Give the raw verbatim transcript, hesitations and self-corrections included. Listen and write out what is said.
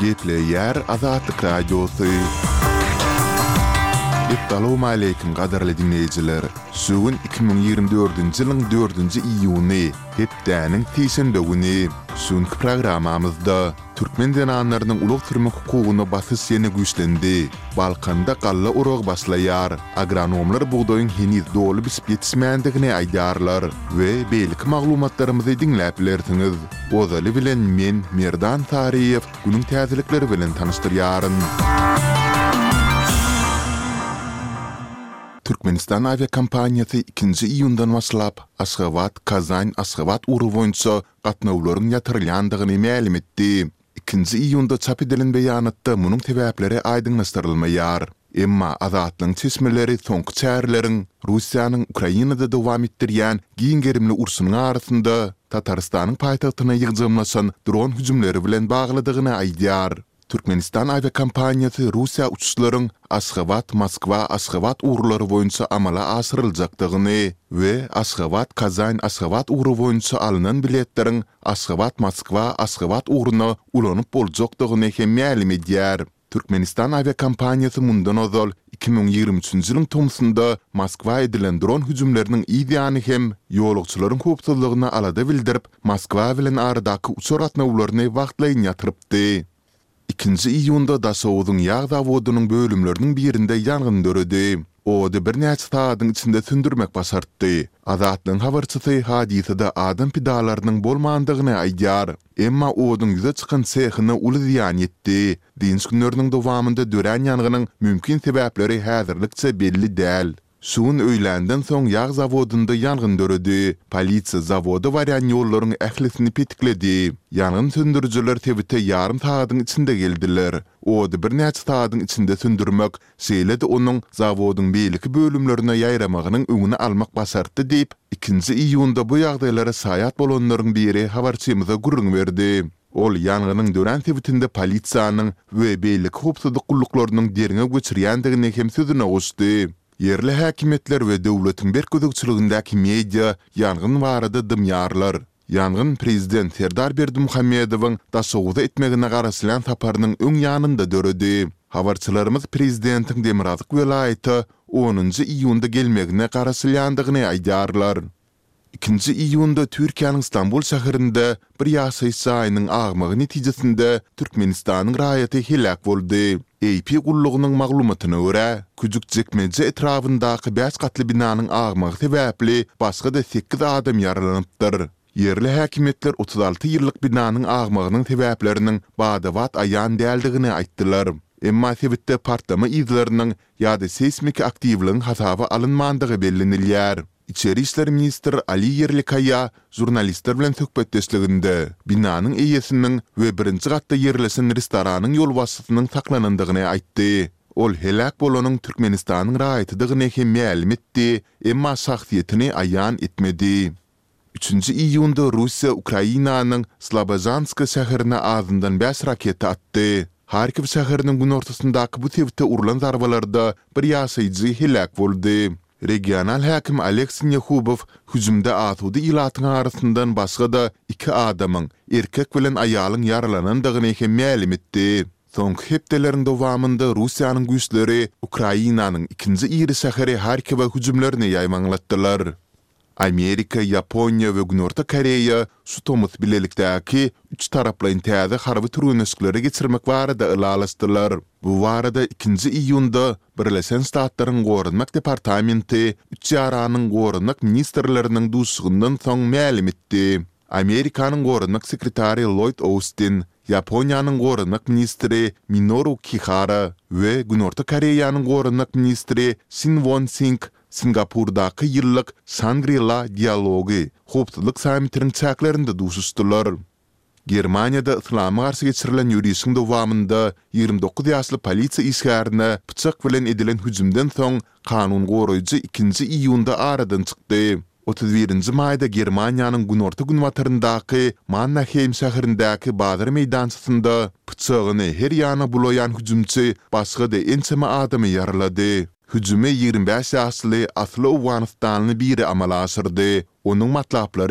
Gepleyer Azatlyk Radiosu. Assalamu alaykum qadarly dinleyijiler. Sugun iki bin ýygrimi dördünji ýylyň dördünji iýuny, hepdäniň teşende güni. Suňky programamyzda türkmen denanlarynyň ulug türmek hukugyna basys ýene güýçlendi. Balkanda galla urag başlaýar. Agronomlar buğdaýyň heniz dolu bisip ýetişmändigine aýdarlar we beýlik maglumatlarymyzy dinläp bilersiňiz. Ozaly bilen men Merdan Tariýew günüň täzelikleri bilen tanystyryaryn. Türkmenistan aviakompaniyasy ikinji iýundan başlap Aşgabat, Kazan, Aşgabat urugy boýunça gatnawlaryň ýatyrylýandygyny ma'lum etdi. ikinji iýunda çap edilen beýanatda munyň sebäpleri aýdynlaşdyrylmaýar. Emma Azatlyň çeşmeleri soňky çärleriň Russiýanyň Ukrainada dowam etdirýän giň-gerimli ursunyň arasynda Tatarstanyň paýtagtyna ýygjamlaşan dron hüjümleri bilen bagladygyny aýdýar. Türkmenistan aviakompaniyasy Russiýa uçuşlaryň Aşgabat, Moskwa, Aşgabat urulary boýunça amala aşyryljakdygyny we Aşgabat, Kazan, Aşgabat urugy boýunça alynan biletleriň Aşgabat, Moskwa, Aşgabat urugyna ulanyp boljakdygyny hem ma'lum edýär. Türkmenistan aviakompaniyasy mundan ozal iki bin ýygrimi üçinji ýylyň tomsunda Moskwa edilen dron hüjümleriniň ideýany hem ýolagçylaryň köpçüligini alada bildirip, Moskwa bilen aradaky uçar atnawlaryny wagtlaýyn ýatyrypdy. ikinji iýunda Daşowudyň ýağ zawodynyň bölümleriniň birinde ýangyn döredi. O da bir näçe saýatyň içinde söndürmek başartdy. Azatlyň habarçysy hadisede adam pidalarynyň bolmandygyny aýdýar. Emma odyň ýüze çykan sehine uly ziýan ýetdi. Dinç günleriniň dowamında dören ýanganyň mümkin sebäpleri häzirlikçe belli däl. Suň öýländen soň ýağ zawodynda ýangyn döredi. Polisiýa zawody barýan ýollaryň ählisini petikledi. Ýangyn söndürüjiler tebite ýarym saýatyň içinde geldiler. O da bir näçe saýatyň içinde söndürmek, şeýle-de onuň zawodyň beýleki bölümlerine ýaýramagynyň öňüni almak başartdy diýip, ikinji iýunda bu ýagdaýlara saýat bolanlaryň biri habarçymyza gurrun berdi. Ol ýanganyň dören tebitinde polisiýanyň we beýleki hopsuzlyk gullaklarynyň derine göçürýändigini hem sözüne goşdy. Yerli häkimetler we döwletiň berközükçiligindäki media ýangyn barada dymýarlar. Ýangyn prezident Serdar Berdimuhammedowyň Daşowda etmegine garaşylan saparynyň öň ýanynda döredi. Habarçylarymyz prezidentiň Demirazık welaýaty onunji iýunda gelmegine garaşylýandygyny aýdýarlar. ikinji iýunda Türkiýanyň Istanbul şäherinde bir ýaşaýyş aýynyň agmagy netijesinde Türkmenistanyň raýaty helak boldy. A P gullugynyň maglumatyna görä, küçük jekmeje etrafyndaky beş gatly binanyň agmagy sebäpli başga da sekiz adam ýaralanypdyr. Yerli häkimetler otuz alty ýyllyk binanyň agmagynyň sebäpleriniň badawat aýan däldigini aýtdylar. Emma sebitde partlama izleriniň ýa-da seismik aktivligiň hasaba alynmandygy bellenilýär. İçeri işler ministri Ali Yerlikaya jurnalistler bilen söhbetdeşliginde binanyň eýesiniň we birinji gatda ýerleşen restoranyň ýol başçysynyň saklanandygyny aýtdy. Ol helak bolanyň Türkmenistanyň raýatydygyny hem ma'lum etdi, emma şahsiýetini aýan etmedi. üçinji iýunda Russiýa Ukrainanyň Slobozansk şäherine azyndan beş raket atdy. Harkiv şäheriniň gün ortasyndaky bu tebitde urulan zarbalarda bir ýaşaýjy helak boldy. Regional hakim Aleksey Yakubow hüjümde atudy ilatyň arasyndan başga da iki adamyň, erkek bilen aýalyň ýaralanandygyny hem ma'lum etdi. Soňky hepdeleriň dowamında Russiýanyň güýçleri Ukrainanyň ikinji iri şäheri Harkiwa hüjümlerini ýaýmanlatdylar. Amerika, Yaponiya we Günorta Koreýa şu tomut bilelikdäki üç taraplaryň täze harby türünüşleri geçirmek barada ılalaşdylar. Bu barada ikinji iýunda Birleşen Ştatlaryň Gorunmak Departamenti üç ýaranyň gorunmak ministrleriniň duşugyndan soň ma'lum etdi. Amerikanyň gorunmak sekretary Lloyd Austin, Yaponiýanyň gorunmak ministri Minoru Kihara we Günorta Koreýanyň gorunmak ministri Shin Won-sing Singapurdaky ýyllyk Shangri-La dialogy hopsuzlyk sammitiniň çäklerinde duşuşdylar. Germaniýada islama garşy geçirilen ýürüýüşiň dowamında ýygrimi dokuz ýaşly polisiýa işgärine bıçak bilen edilen hüjümden soň kanun goraýjy ikinji iýunda aradan çykdy. otuz birinji maýda Germaniýanyň günorta günwataryndaky Mannheim şäherindäki bazar meýdançysynda bıçagyny her ýana bulayan hüjümçi başga da ençeme adamy ýaralady. Hüjüme ýygrimi beş ýaşly Aslı Awganistanly biri amala aşyrdy. Onuň matlaplary